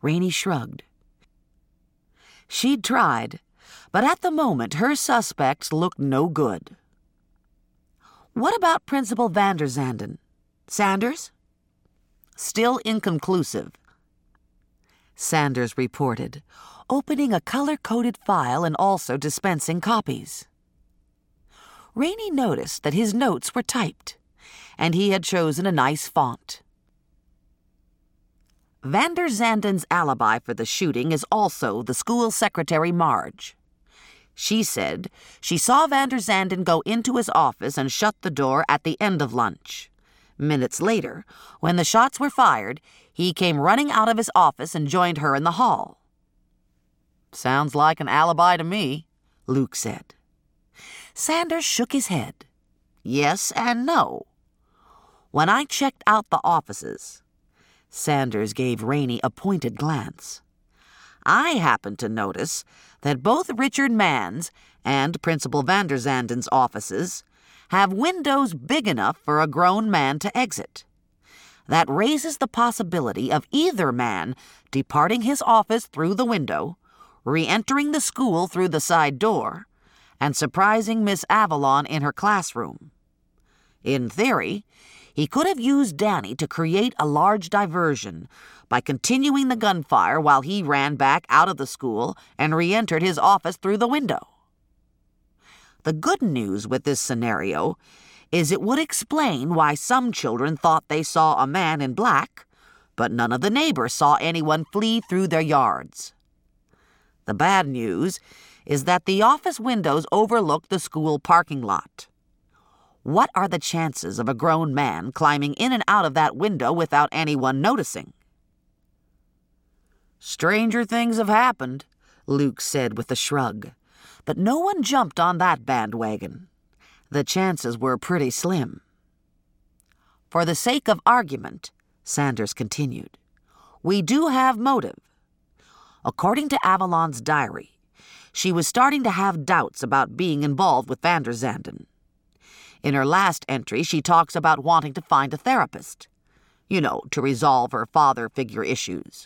Rainey shrugged. She'd tried, but at the moment her suspects looked no good. What about Principal van der Zanden? Sanders? Still inconclusive. Sanders reported, opening a color-coded file and also dispensing copies. Rainey noticed that his notes were typed, and he had chosen a nice font. Van der Zanden's alibi for the shooting is also the school secretary Marge. She said she saw van der Zanden go into his office and shut the door at the end of lunch. Minutes later, when the shots were fired, he came running out of his office and joined her in the hall. "Sounds like an alibi to me," Luke said. Sanders shook his head. "Yes and no. When I checked out the offices," Sanders gave Rainey a pointed glance, "I happened to notice that both Richard Mann's and Principal van der Zanden's offices have windows big enough for a grown man to exit. That raises the possibility of either man departing his office through the window, re-entering the school through the side door, and surprising Miss Avalon in her classroom. In theory, he could have used Danny to create a large diversion by continuing the gunfire while he ran back out of the school and re-entered his office through the window. The good news with this scenario is it would explain why some children thought they saw a man in black, but none of the neighbors saw anyone flee through their yards. The bad news is that the office windows overlook the school parking lot. What are the chances of a grown man climbing in and out of that window without anyone noticing? "Stranger things have happened," Luke said with a shrug, but no one jumped on that bandwagon. The chances were pretty slim. "For the sake of argument," Sanders continued, "we do have motive. According to Avalon's diary, she was starting to have doubts about being involved with van der Zanden. In her last entry, she talks about wanting to find a therapist, to resolve her father figure issues."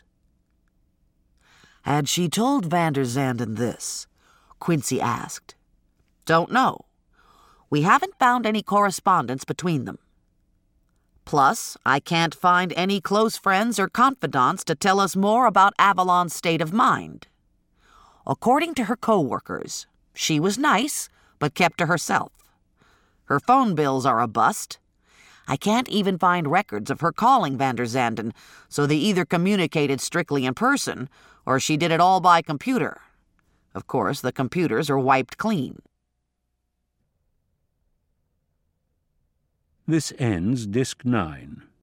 "Had she told van der Zanden this?" Quincy asked. "Don't know. We haven't found any correspondence between them. Plus, I can't find any close friends or confidants to tell us more about Avalon's state of mind. According to her co-workers, she was nice, but kept to herself. Her phone bills are a bust. I can't even find records of her calling van der Zanden, so they either communicated strictly in person, or she did it all by computer. Of course, the computers are wiped clean." This ends Disc 9.